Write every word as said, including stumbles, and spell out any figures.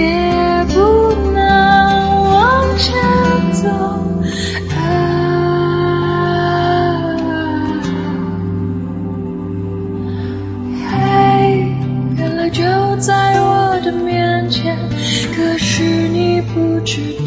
也不能往前走。啊，嘿，原来就在我的面前，可是你不知道。